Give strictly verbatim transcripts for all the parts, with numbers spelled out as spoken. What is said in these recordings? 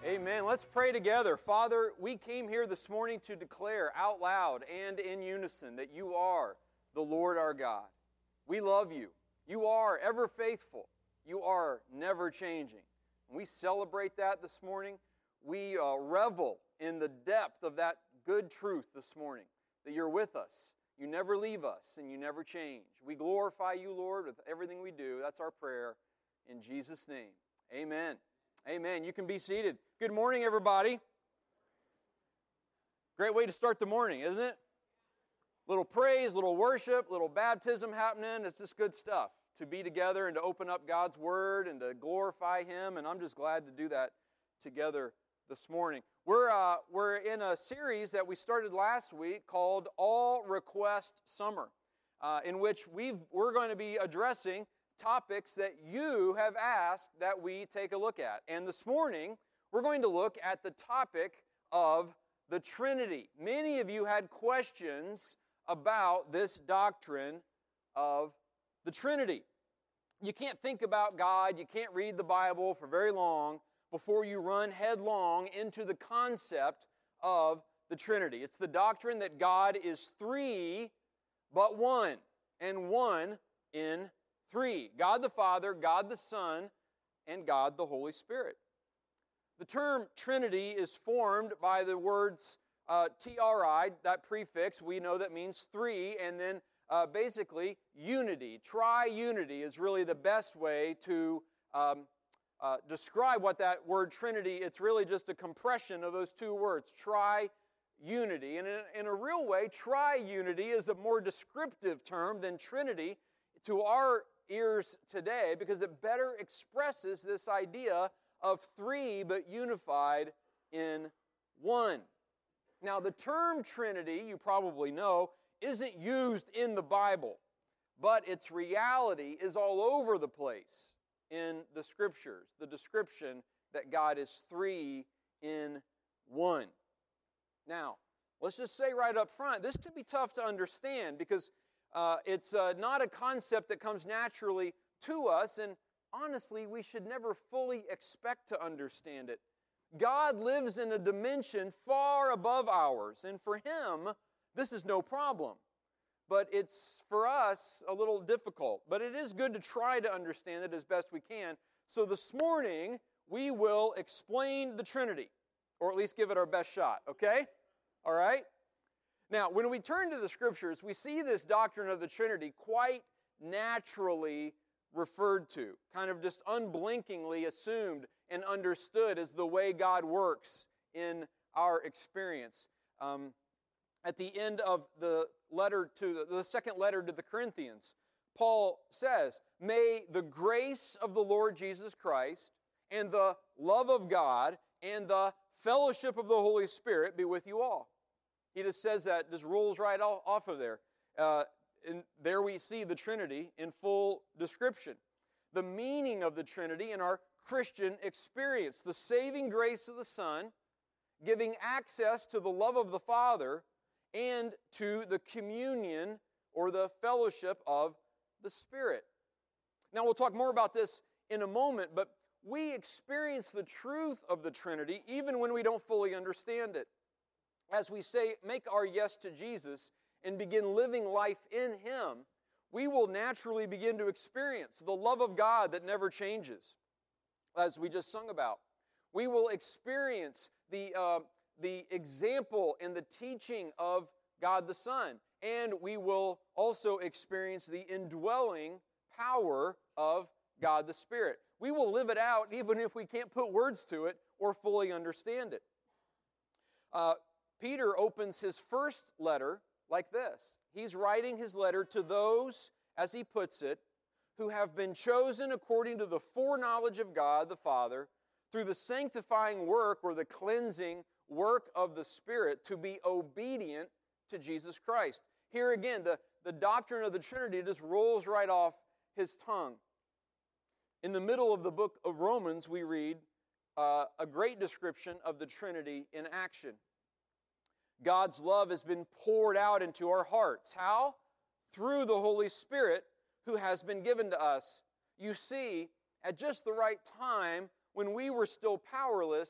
Amen. Let's pray together. Father, we came here this morning to declare out loud and in unison that you are the Lord our God. We love you. You are ever faithful. You are never changing. And we celebrate that this morning. We uh, revel in the depth of that good truth this morning, that you're with us. You never leave us and you never change. We glorify you, Lord, with everything we do. That's our prayer in Jesus' name. Amen. Amen. You can be seated. Good morning, everybody. Great way to start the morning, isn't it? Little praise, little worship, little baptism happening. It's just good stuff to be together and to open up God's Word and to glorify Him. And I'm just glad to do that together this morning. We're uh, we're in a series that we started last week called All Request Summer, uh, in which we've we're going to be addressing topics that you have asked that we take a look at. And this morning, we're going to look at the topic of the Trinity. Many of you had questions about this doctrine of the Trinity. You can't think about God, you can't read the Bible for very long before you run headlong into the concept of the Trinity. It's the doctrine that God is three, but one, and one in three. God the Father, God the Son, and God the Holy Spirit. The term Trinity is formed by the words uh, T R I, that prefix, we know that means three, and then uh, basically unity. Tri-unity is really the best way to um, uh, describe what that word Trinity, it's really just a compression of those two words, tri-unity. And in, in a real way, tri-unity is a more descriptive term than Trinity to our ears today because it better expresses this idea of three but unified in one. Now, the term Trinity, you probably know, isn't used in the Bible, but its reality is all over the place in the Scriptures, the description that God is three in one. Now, let's just say right up front, this can be tough to understand because Uh, it's uh, not a concept that comes naturally to us, and honestly, we should never fully expect to understand it. God lives in a dimension far above ours, and for Him, this is no problem. But it's, for us, a little difficult. But it is good to try to understand it as best we can. So this morning, we will explain the Trinity, or at least give it our best shot, okay? All right? Now, when we turn to the Scriptures, we see this doctrine of the Trinity quite naturally referred to, kind of just unblinkingly assumed and understood as the way God works in our experience. Um, at the end of the letter to the, the second letter to the Corinthians, Paul says, "May the grace of the Lord Jesus Christ and the love of God and the fellowship of the Holy Spirit be with you all." He just says that, just rolls right off of there. Uh, and there we see the Trinity in full description. The meaning of the Trinity in our Christian experience. The saving grace of the Son, giving access to the love of the Father, and to the communion or the fellowship of the Spirit. Now we'll talk more about this in a moment, but we experience the truth of the Trinity even when we don't fully understand it. As we say, make our yes to Jesus and begin living life in Him, we will naturally begin to experience the love of God that never changes, as we just sung about. We will experience the, uh, the example and the teaching of God the Son, and we will also experience the indwelling power of God the Spirit. We will live it out even if we can't put words to it or fully understand it. Uh, Peter opens his first letter like this. He's writing his letter to those, as he puts it, who have been chosen according to the foreknowledge of God the Father through the sanctifying work or the cleansing work of the Spirit to be obedient to Jesus Christ. Here again, the, the doctrine of the Trinity just rolls right off his tongue. In the middle of the book of Romans, we read uh, a great description of the Trinity in action. God's love has been poured out into our hearts. How? Through the Holy Spirit who has been given to us. You see, at just the right time, when we were still powerless,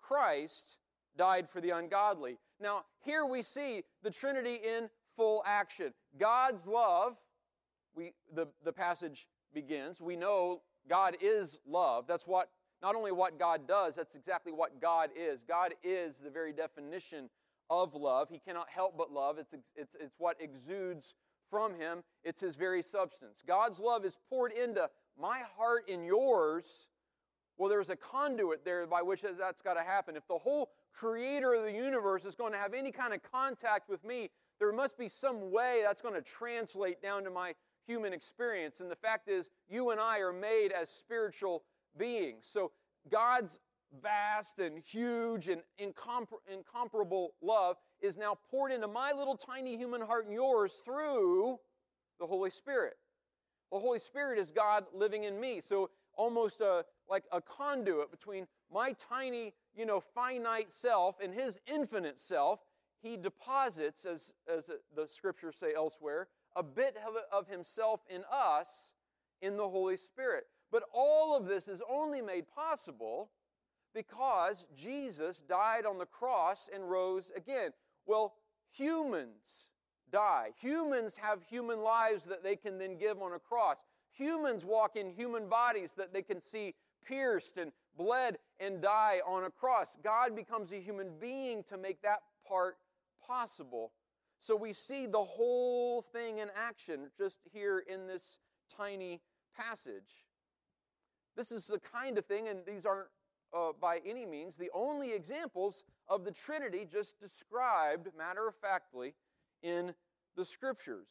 Christ died for the ungodly. Now, here we see the Trinity in full action. God's love, we the, the passage begins. We know God is love. That's what, not only what God does, that's exactly what God is. God is the very definition of love. He cannot help but love. It's, it's, it's what exudes from Him. It's His very substance. God's love is poured into my heart and yours. Well, there's a conduit there by which that's got to happen. If the whole creator of the universe is going to have any kind of contact with me, there must be some way that's going to translate down to my human experience. And the fact is, you and I are made as spiritual beings. So God's vast and huge and incompar- incomparable love is now poured into my little tiny human heart and yours through the Holy Spirit. The Holy Spirit is God living in me. So almost a, like a conduit between my tiny, you know, finite self and His infinite self. He deposits, as, as the Scriptures say elsewhere, a bit of, of Himself in us in the Holy Spirit. But all of this is only made possible because Jesus died on the cross and rose again. Well, humans die. Humans have human lives that they can then give on a cross. Humans walk in human bodies that they can see pierced and bled and die on a cross. God becomes a human being to make that part possible. So we see the whole thing in action just here in this tiny passage. This is the kind of thing, and these aren't uh, by any means the only examples of the Trinity just described matter-of-factly in the Scriptures.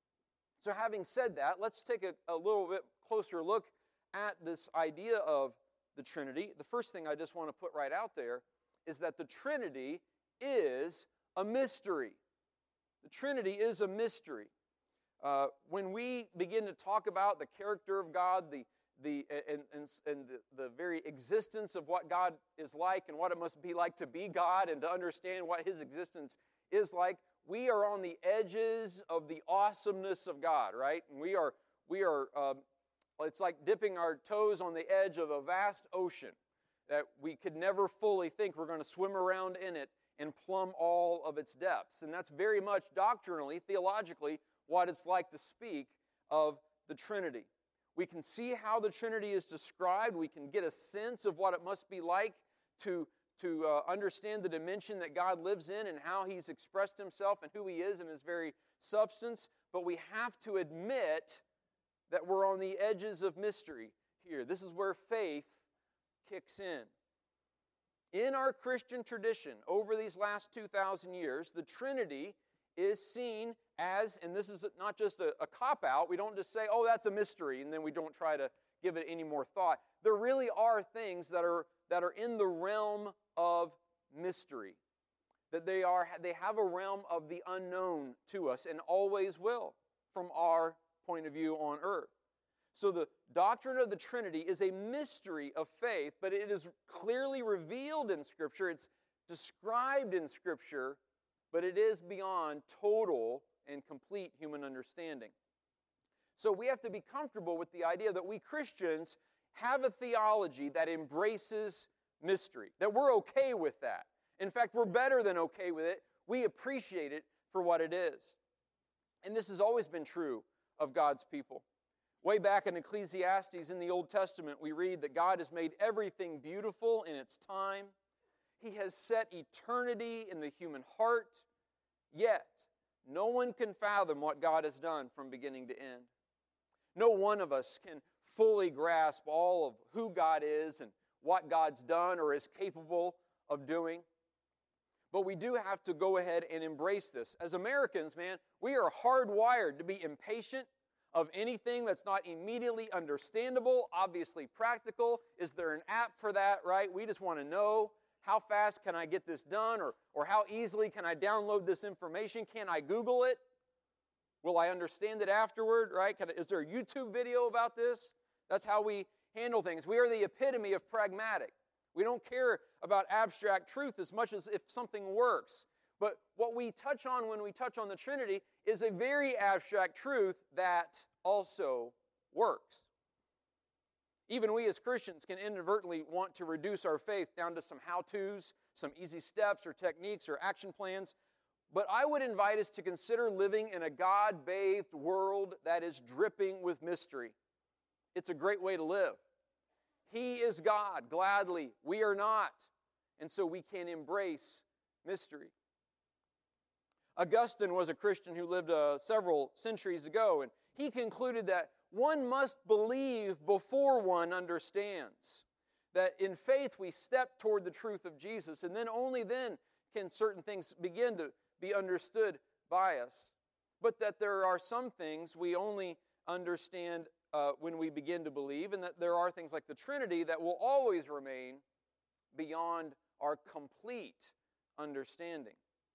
So having said that, let's take a, a little bit closer look at this idea of the Trinity. The first thing I just want to put right out there is that the Trinity is a mystery. The Trinity is a mystery. Uh, when we begin to talk about the character of God, the the and, and, and the, the very existence of what God is like and what it must be like to be God and to understand what His existence is like, we are on the edges of the awesomeness of God, right? And we are, we are um, it's like dipping our toes on the edge of a vast ocean that we could never fully think we're going to swim around in it and plumb all of its depths. And that's very much doctrinally, theologically, what it's like to speak of the Trinity. We can see how the Trinity is described. We can get a sense of what it must be like to, to uh, understand the dimension that God lives in and how He's expressed Himself and who He is in His very substance. But we have to admit that we're on the edges of mystery here. This is where faith kicks in. In our Christian tradition, over these last two thousand years, the Trinity is seen as, and this is not just a, a cop-out, we don't just say, oh, that's a mystery, and then we don't try to give it any more thought. There really are things that are, that are in the realm of mystery, that they, are, they have a realm of the unknown to us, and always will, from our point of view on earth. So the doctrine of the Trinity is a mystery of faith, but it is clearly revealed in Scripture. It's described in Scripture, but it is beyond total and complete human understanding. So we have to be comfortable with the idea that we Christians have a theology that embraces mystery, that we're okay with that. In fact, we're better than okay with it. We appreciate it for what it is. And this has always been true of God's people. Way back in Ecclesiastes in the Old Testament, we read that God has made everything beautiful in its time. He has set eternity in the human heart, yet no one can fathom what God has done from beginning to end. No one of us can fully grasp all of who God is and what God's done or is capable of doing. But we do have to go ahead and embrace this. As Americans, man, we are hardwired to be impatient of anything that's not immediately understandable, obviously practical. Is there an app for that, right? We just want to know, how fast can I get this done? Or, or how easily can I download this information? Can I Google it? Will I understand it afterward, right? Can, is there a YouTube video about this? That's how we handle things. We are the epitome of pragmatic. We don't care about abstract truth as much as if something works. But what we touch on when we touch on the Trinity is a very abstract truth that also works. Even we as Christians can inadvertently want to reduce our faith down to some how-tos, some easy steps or techniques or action plans. But I would invite us to consider living in a God-bathed world that is dripping with mystery. It's a great way to live. He is God, gladly. We are not. And so we can embrace mystery. Augustine was a Christian who lived uh, several centuries ago, and he concluded that one must believe before one understands. That in faith we step toward the truth of Jesus, and then only then can certain things begin to be understood by us. But that there are some things we only understand uh, when we begin to believe, and that there are things like the Trinity that will always remain beyond our complete understanding.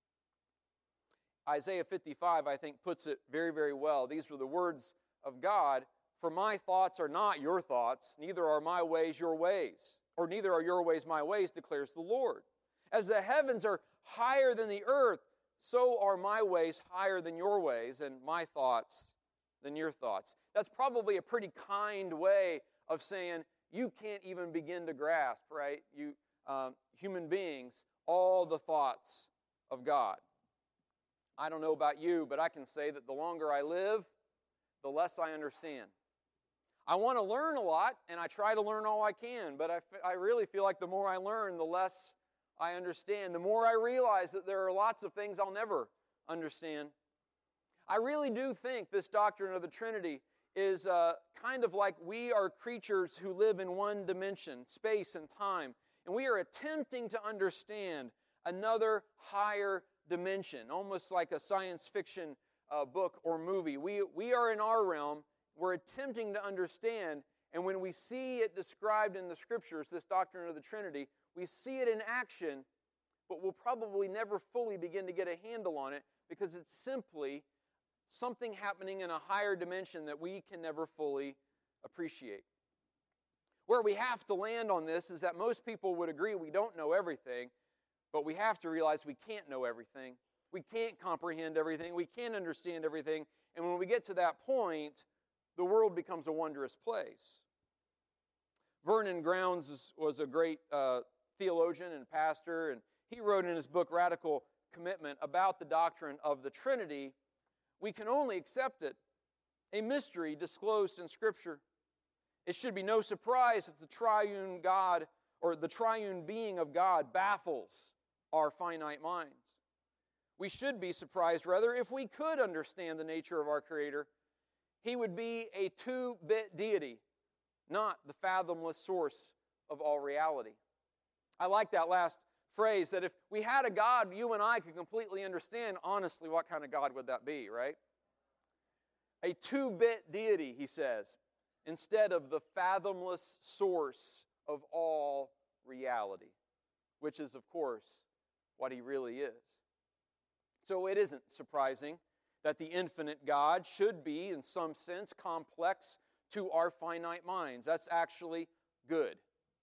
Isaiah fifty-five, I think, puts it very, very well. These are the words of God. For my thoughts are not your thoughts, neither are my ways your ways, or neither are your ways my ways, declares the Lord. As the heavens are higher than the earth, so are my ways higher than your ways, and my thoughts than your thoughts. That's probably a pretty kind way of saying you can't even begin to grasp, right? You um, human beings, all the thoughts of God. I don't know about you, but I can say that the longer I live, the less I understand. I want to learn a lot, and I try to learn all I can, but I, f- I really feel like the more I learn, the less I understand. The more I realize that there are lots of things I'll never understand. I really do think this doctrine of the Trinity is uh, kind of like we are creatures who live in one dimension, space and time, and we are attempting to understand another higher dimension, almost like a science fiction uh, book or movie. We, we are in our realm. We're attempting to understand, and when we see it described in the Scriptures, this doctrine of the Trinity, we see it in action, but we'll probably never fully begin to get a handle on it because it's simply something happening in a higher dimension that we can never fully appreciate. Where we have to land on this is that most people would agree we don't know everything, but we have to realize we can't know everything. We can't comprehend everything. We can't understand everything. And when we get to that point, the world becomes a wondrous place. Vernon Grounds was a great uh, theologian and pastor, and he wrote in his book, Radical Commitment, about the doctrine of the Trinity. We can only accept it, a mystery disclosed in Scripture. It should be no surprise that the triune God, or the triune being of God, baffles our finite minds. We should be surprised, rather, if we could understand the nature of our Creator. He would be a two-bit deity, not the fathomless source of all reality. I like that last phrase, that if we had a God you and I could completely understand, honestly, what kind of God would that be, right? A two-bit deity, he says, instead of the fathomless source of all reality, which is, of course, what he really is. So it isn't surprising that the infinite God should be, in some sense, complex to our finite minds. That's actually good.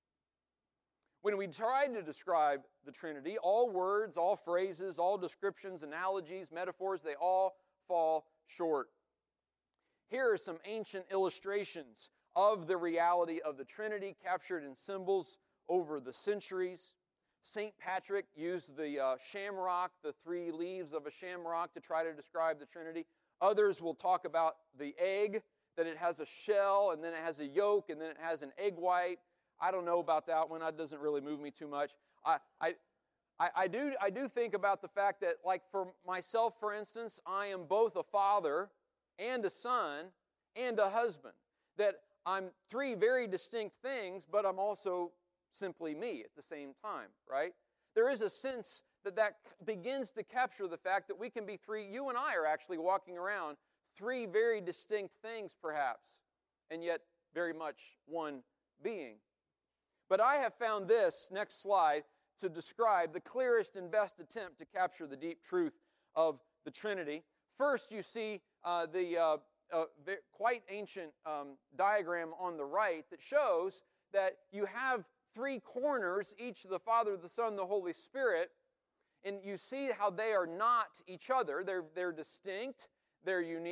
When we try to describe the Trinity, all words, all phrases, all descriptions, analogies, metaphors, they all fall short. Here are some ancient illustrations of the reality of the Trinity captured in symbols over the centuries. Saint Patrick used the uh, shamrock, the three leaves of a shamrock, to try to describe the Trinity. Others will talk about the egg, that it has a shell, and then it has a yolk, and then it has an egg white. I don't know about that one. That doesn't really move me too much. I, I, I, I, do, I do think about the fact that, like for myself, for instance, I am both a father and a son and a husband. That I'm three very distinct things, but I'm also simply me at the same time, right? There is a sense that that begins to capture the fact that we can be three. You and I are actually walking around three very distinct things, perhaps, and yet very much one being. But I have found this, next slide, to describe the clearest and best attempt to capture the deep truth of the Trinity. First, you see uh, the uh, uh, very, quite ancient um, diagram on the right that shows that you have three corners, each the Father, the Son, the Holy Spirit, and you see how they are not each other. They're, they're distinct, they're unique,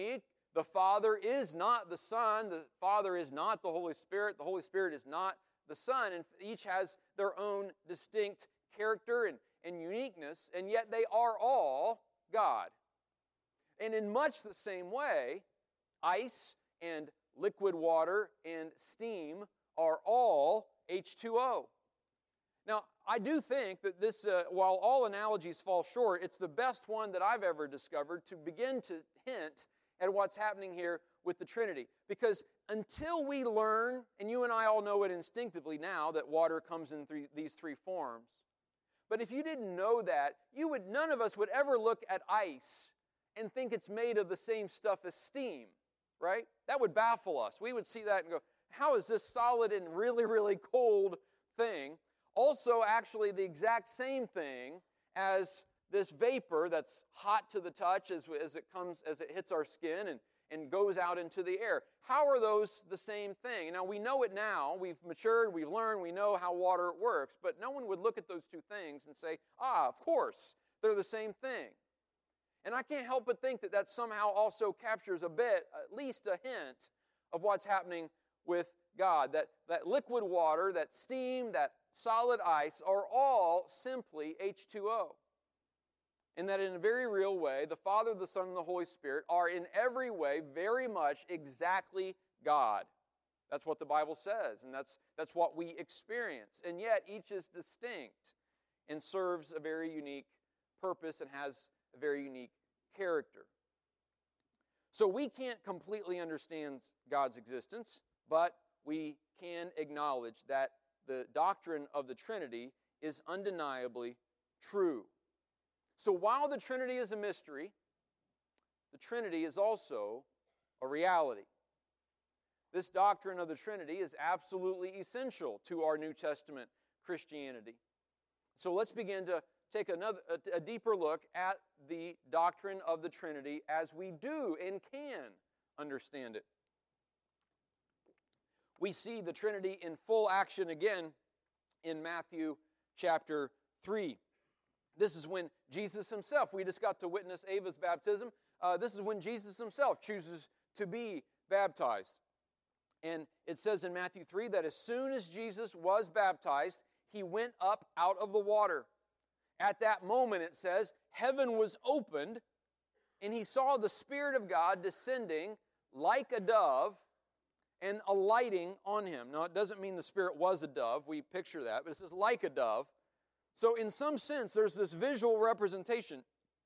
The Father is not the Son. The Father is not the Holy Spirit. The Holy Spirit is not the Son. And each has their own distinct character and, and uniqueness, and yet they are all God. And in much the same way, ice and liquid water and steam are all H two O. Now, I do think that this, uh, while all analogies fall short, it's the best one that I've ever discovered to begin to hint at what's happening here with the Trinity. Because until we learn, and you and I all know it instinctively now, that water comes in three, these three forms. But if you didn't know that, you would none of us would ever look at ice and think it's made of the same stuff as steam, right? That would baffle us. We would see that and go, how is this solid and really, really cold thing also actually the exact same thing as this vapor that's hot to the touch as, as it comes, as it hits our skin and, and goes out into the air? How are those the same thing? Now, we know it now. We've matured, we've learned, we know how water works, but no one would look at those two things and say, ah, of course, they're the same thing. And I can't help but think that that somehow also captures a bit, at least a hint, of what's happening with God. That, that liquid water, that steam, that solid ice are all simply H two O. And that in a very real way, the Father, the Son, and the Holy Spirit are in every way very much exactly God. That's what the Bible says, and that's, that's what we experience. And yet each is distinct and serves a very unique purpose and has a very unique character. So we can't completely understand God's existence, but we can acknowledge that the doctrine of the Trinity is undeniably true. So while the Trinity is a mystery, the Trinity is also a reality. This doctrine of the Trinity is absolutely essential to our New Testament Christianity. So let's begin to take another, a, a deeper look at the doctrine of the Trinity as we do and can understand it. We see the Trinity in full action again in Matthew chapter three. This is when Jesus himself, we just got to witness Ava's baptism, uh, this is when Jesus himself chooses to be baptized. And it says in Matthew three that as soon as Jesus was baptized, he went up out of the water. At that moment, it says, heaven was opened, and he saw the Spirit of God descending like a dove and alighting on him. Now, it doesn't mean the Spirit was a dove. We picture that, but it says like a dove. So in some sense, there's this visual representation.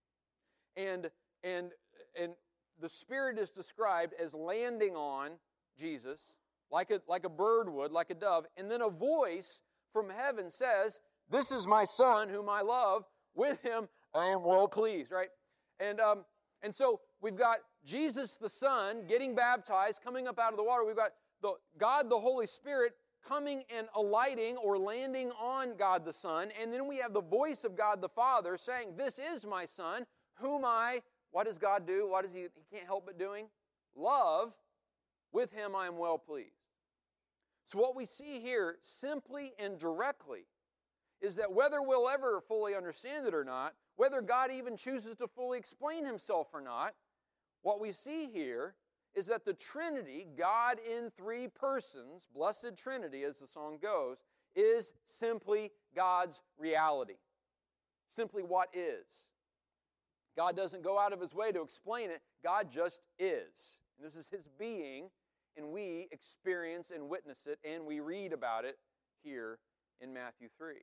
And, and, and the Spirit is described as landing on Jesus, like a, like a bird would, like a dove. And then a voice from heaven says, "This is my Son whom I love. With him I am well pleased," right? And, um, and so we've got Jesus the Son getting baptized, coming up out of the water. We've got the, God the Holy Spirit coming and alighting or landing on God the Son. And then we have the voice of God the Father saying, "This is my Son, whom I," what does God do? What does He, He can't help but doing? "Love. With him I am well pleased." So what we see here, simply and directly, is that whether we'll ever fully understand it or not, whether God even chooses to fully explain himself or not, what we see here is that the Trinity, God in three persons, Blessed Trinity as the song goes, is simply God's reality. Simply what is. God doesn't go out of his way to explain it. God just is. And this is his being, and we experience and witness it, and we read about it here in Matthew three.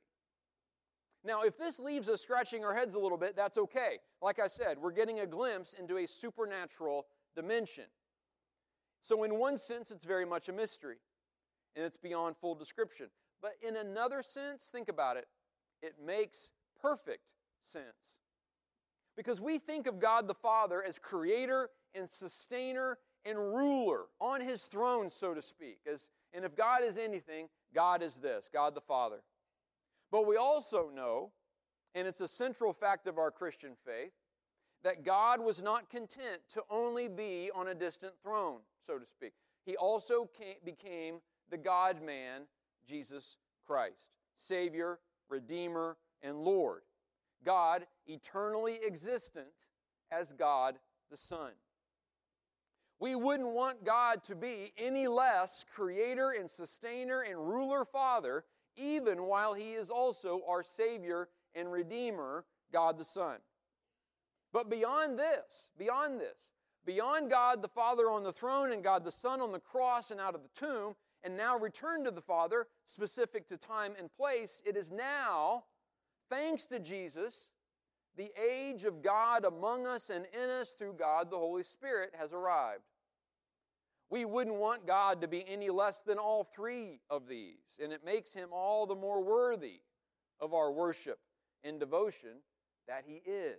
Now, if this leaves us scratching our heads a little bit, that's okay. Like I said, we're getting a glimpse into a supernatural dimension. So in one sense, it's very much a mystery, and it's beyond full description. But in another sense, think about it, it makes perfect sense. Because we think of God the Father as creator and sustainer and ruler on his throne, so to speak. As, and if God is anything, God is this, God the Father. But we also know, and it's a central fact of our Christian faith, that God was not content to only be on a distant throne, so to speak. He also came, became the God-man, Jesus Christ, Savior, Redeemer, and Lord. God, eternally existent as God the Son. We wouldn't want God to be any less creator and sustainer and ruler Father, even while He is also our Savior and Redeemer, God the Son. But beyond this, beyond this, beyond God the Father on the throne and God the Son on the cross and out of the tomb, and now returned to the Father, specific to time and place, it is now, thanks to Jesus, the age of God among us and in us through God the Holy Spirit has arrived. We wouldn't want God to be any less than all three of these, and it makes Him all the more worthy of our worship and devotion that He is.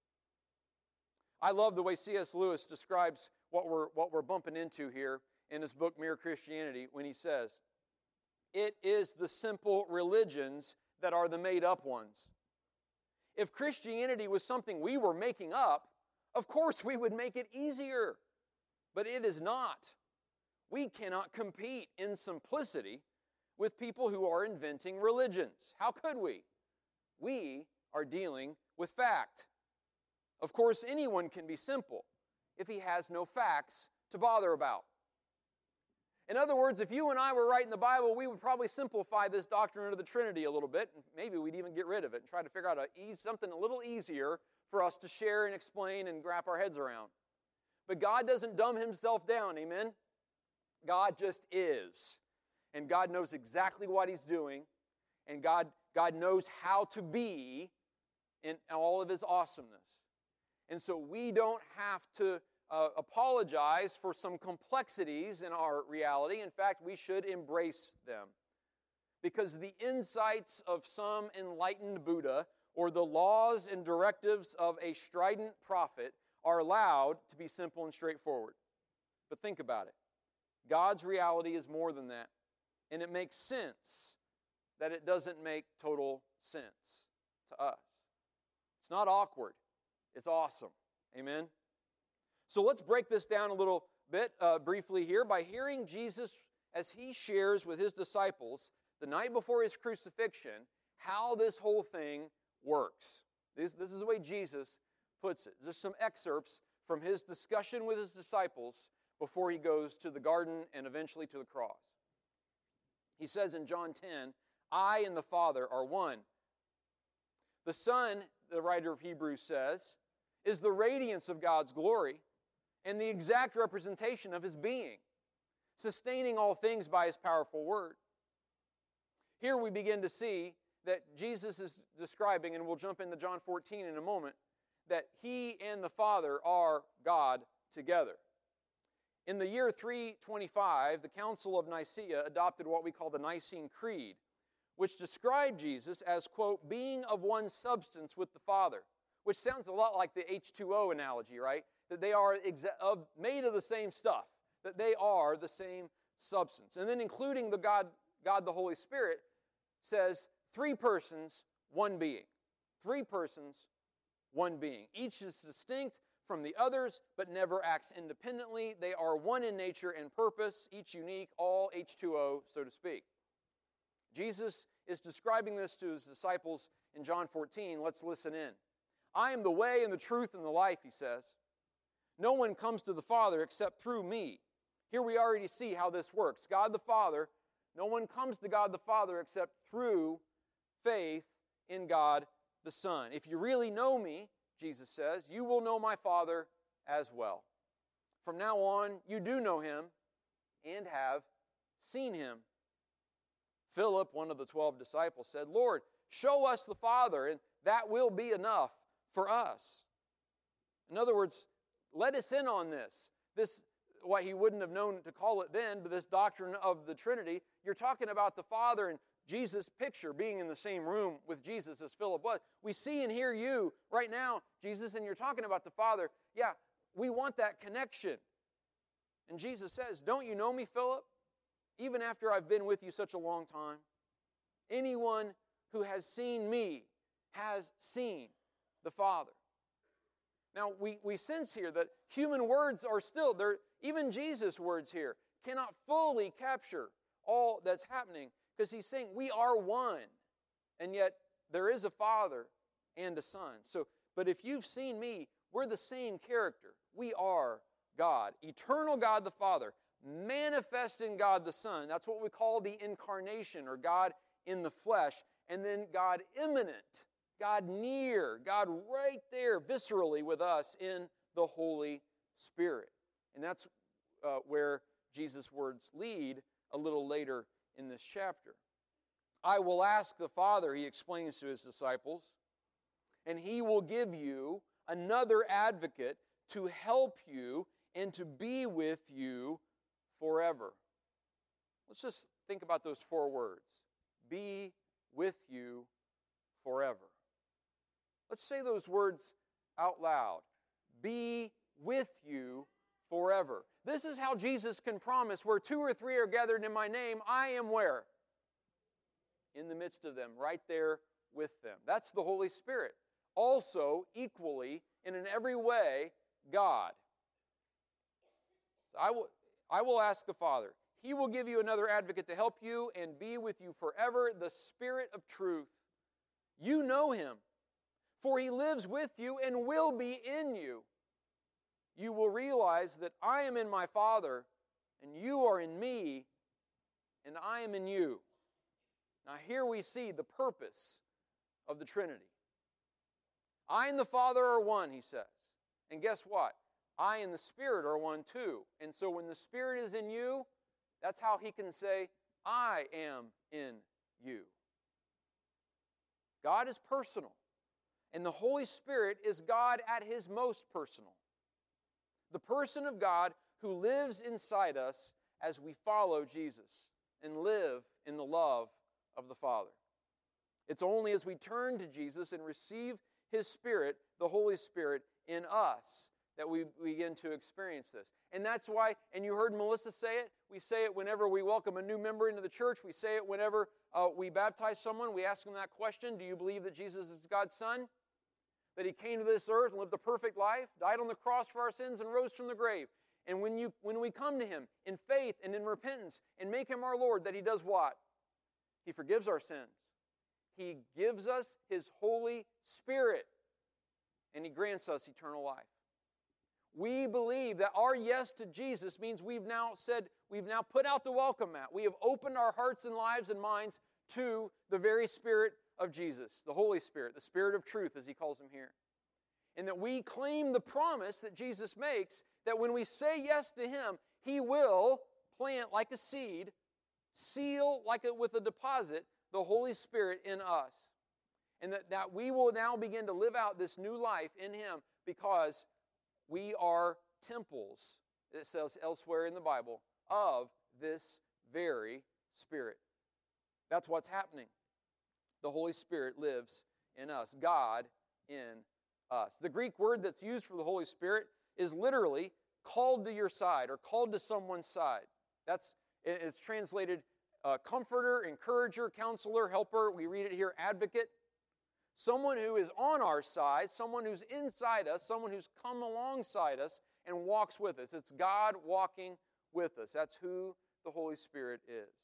I love the way C S Lewis describes what we're, what we're bumping into here in his book, Mere Christianity, when he says, "It is the simple religions that are the made-up ones. If Christianity was something we were making up, of course we would make it easier. But it is not. We cannot compete in simplicity with people who are inventing religions. How could we? We are dealing with fact. Of course, anyone can be simple if he has no facts to bother about. In other words, if you and I were writing the Bible, we would probably simplify this doctrine of the Trinity a little bit, and maybe we'd even get rid of it and try to figure out a ease, something a little easier for us to share and explain and wrap our heads around. But God doesn't dumb Himself down, amen? God just is. And God knows exactly what He's doing, and God, God knows how to be in all of His awesomeness. And so we don't have to uh, apologize for some complexities in our reality. In fact, we should embrace them. Because the insights of some enlightened Buddha or the laws and directives of a strident prophet are allowed to be simple and straightforward. But think about it. God's reality is more than that. And it makes sense that it doesn't make total sense to us. It's not awkward. It's awesome. Amen? So let's break this down a little bit uh, briefly here by hearing Jesus as He shares with His disciples the night before His crucifixion how this whole thing works. This, this is the way Jesus puts it. Just some excerpts from His discussion with His disciples before He goes to the garden and eventually to the cross. He says in John ten, "I and the Father are one." The Son, the writer of Hebrews says, is the radiance of God's glory and the exact representation of His being, sustaining all things by His powerful word. Here we begin to see that Jesus is describing, and we'll jump into John fourteen in a moment, that He and the Father are God together. In the year three twenty-five, the Council of Nicaea adopted what we call the Nicene Creed, which described Jesus as, quote, being of one substance with the Father, which sounds a lot like the H two O analogy, right? That they are exa- of, made of the same stuff, that they are the same substance. And then including the God, God the Holy Spirit says three persons, one being. Three persons, one being. Each is distinct from the others, but never acts independently. They are one in nature and purpose, each unique, all H two O, so to speak. Jesus is describing this to His disciples in John fourteen. Let's listen in. "I am the way and the truth and the life," He says. "No one comes to the Father except through me." Here we already see how this works. God the Father, no one comes to God the Father except through faith in God the Son. "If you really know me," Jesus says, "you will know my Father as well. From now on, you do know Him and have seen Him." Philip, one of the twelve disciples, said, "Lord, show us the Father, and that will be enough for us." In other words, let us in on this. This, what he wouldn't have known to call it then, but this doctrine of the Trinity. You're talking about the Father and Jesus' picture being in the same room with Jesus as Philip was. We see and hear you right now, Jesus, and you're talking about the Father. Yeah, we want that connection. And Jesus says, "Don't you know me, Philip? Even after I've been with you such a long time, anyone who has seen me has seen the Father." Now, we, we sense here that human words are still, there. Even Jesus' words here cannot fully capture all that's happening, because He's saying we are one, and yet there is a Father and a Son. So, but if you've seen me, we're the same character. We are God, eternal God the Father, manifest in God the Son. That's what we call the incarnation, or God in the flesh. And then God immanent, God near, God right there viscerally with us in the Holy Spirit. And that's uh, where Jesus' words lead a little later in this chapter. I will ask the Father, he explains to his disciples, and he will give you another advocate to help you and to be with you forever. Let's just think about those four words. Be with you forever. Let's say those words out loud. Be with you forever. This is how Jesus can promise, where two or three are gathered in my name, I am where? In the midst of them, right there with them. That's the Holy Spirit. Also, equally, and in every way, God. So I will, I will ask the Father. He will give you another advocate to help you and be with you forever, the Spirit of truth. You know Him, for He lives with you and will be in you. You will realize that I am in my Father, and you are in me, and I am in you. Now here we see the purpose of the Trinity. I and the Father are one, he says. And guess what? I and the Spirit are one too. And so when the Spirit is in you, that's how he can say, I am in you. God is personal. And the Holy Spirit is God at His most personal. The person of God who lives inside us as we follow Jesus and live in the love of the Father. It's only as we turn to Jesus and receive His Spirit, the Holy Spirit, in us, that we begin to experience this. And that's why, and you heard Melissa say it, we say it whenever we welcome a new member into the church. We say it whenever uh, we baptize someone. We ask them that question, do you believe that Jesus is God's Son? That He came to this earth and lived a perfect life, died on the cross for our sins, and rose from the grave. And when, you, when we come to Him in faith and in repentance and make Him our Lord, that He does what? He forgives our sins. He gives us His Holy Spirit. And He grants us eternal life. We believe that our yes to Jesus means we've now said, we've now put out the welcome mat. We have opened our hearts and lives and minds to the very Spirit of Jesus, the Holy Spirit, the Spirit of truth, as He calls Him here. And that we claim the promise that Jesus makes, that when we say yes to Him, He will plant like a seed, seal like a, with a deposit, the Holy Spirit in us. And that, that we will now begin to live out this new life in Him because we are temples, it says elsewhere in the Bible, of this very Spirit. That's what's happening. The Holy Spirit lives in us. God in us. The Greek word that's used for the Holy Spirit is literally called to your side or called to someone's side. That's, it's translated uh, comforter, encourager, counselor, helper. We read it here, advocate. Someone who is on our side, someone who's inside us, someone who's come alongside us and walks with us. It's God walking with us. That's who the Holy Spirit is.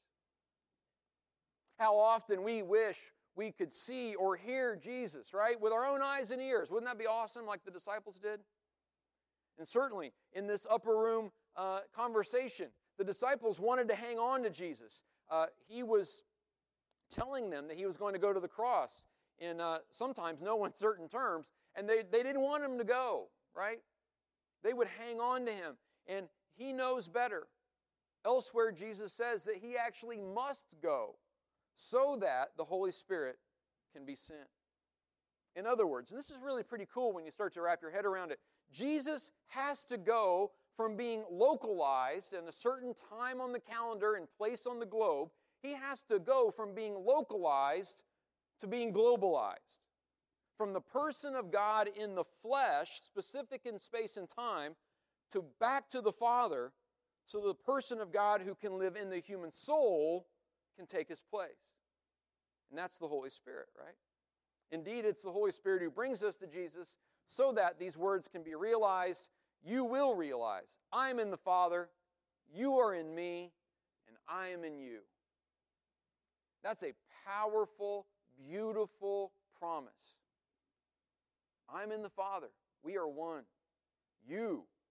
How often we wish we could see or hear Jesus, right? With our own eyes and ears. Wouldn't that be awesome like the disciples did? And certainly in this upper room uh, conversation, the disciples wanted to hang on to Jesus. Uh, he was telling them that He was going to go to the cross in uh, sometimes no uncertain terms, and they, they didn't want Him to go, right? They would hang on to Him, and He knows better. Elsewhere, Jesus says that He actually must go so that the Holy Spirit can be sent. In other words, and this is really pretty cool when you start to wrap your head around it, Jesus has to go from being localized in a certain time on the calendar and place on the globe. He has to go from being localized to being globalized. From the person of God in the flesh, specific in space and time, to back to the Father, so the person of God who can live in the human soul can take His place. And that's the Holy Spirit, right? Indeed, it's the Holy Spirit who brings us to Jesus so that these words can be realized. You will realize, I'm in the Father, you are in me, and I am in you. That's a powerful, beautiful promise. I'm in the Father. We are one. You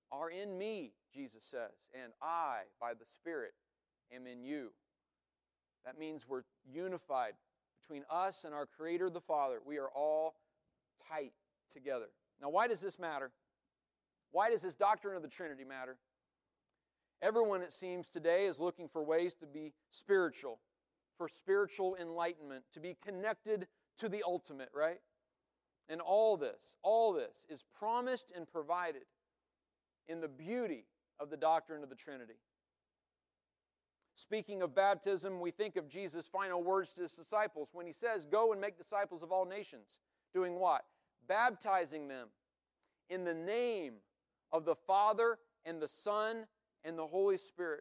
are in me, Jesus says, and I, by the Spirit, am in you. That means we're unified between us and our Creator, the Father. We are all tight together. Now, why does this matter? Why does this doctrine of the Trinity matter? Everyone, it seems, today is looking for ways to be spiritual, for spiritual enlightenment, to be connected to the ultimate, right? And all this, all this is promised and provided in the beauty of the doctrine of the Trinity. Speaking of baptism, we think of Jesus' final words to His disciples when He says, "Go and make disciples of all nations." Doing what? Baptizing them in the name of the Father and the Son and the Holy Spirit.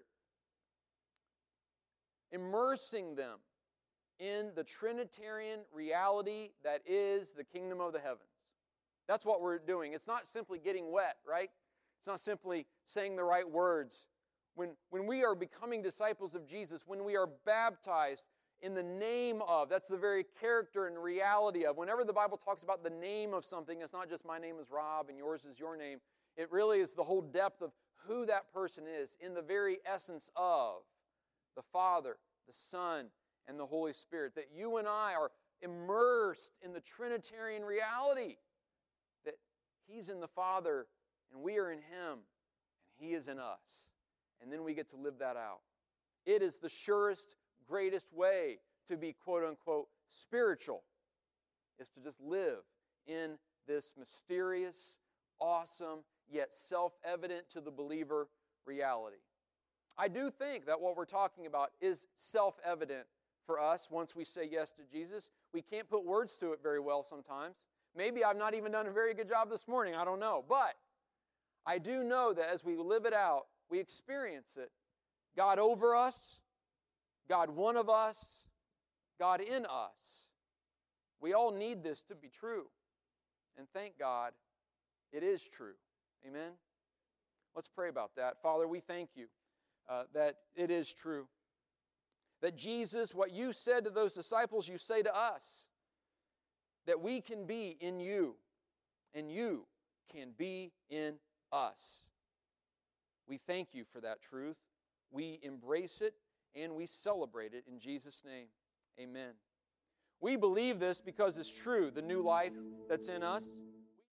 Immersing them in the Trinitarian reality that is the kingdom of the heavens. That's what we're doing. It's not simply getting wet, right? It's not simply saying the right words. When, when we are becoming disciples of Jesus, when we are baptized in the name of, that's the very character and reality of. Whenever the Bible talks about the name of something, it's not just my name is Rob and yours is your name. It really is the whole depth of who that person is in the very essence of the Father, the Son, and the Holy Spirit. That you and I are immersed in the Trinitarian reality. That He's in the Father and we are in Him and He is in us. And then we get to live that out. It is the surest, greatest way to be quote-unquote spiritual, is to just live in this mysterious, awesome, yet self-evident to the believer reality. I do think that what we're talking about is self-evident for us once we say yes to Jesus. We can't put words to it very well sometimes. Maybe I've not even done a very good job this morning, I don't know. But I do know that as we live it out, we experience it. God over us, God one of us, God in us. We all need this to be true. And thank God it is true. Amen? Let's pray about that. Father, we thank you uh, that it is true. That Jesus, what you said to those disciples, you say to us. That we can be in you, and you can be in us. We thank you for that truth. We embrace it, and we celebrate it in Jesus' name. Amen. We believe this because it's true, the new life that's in us.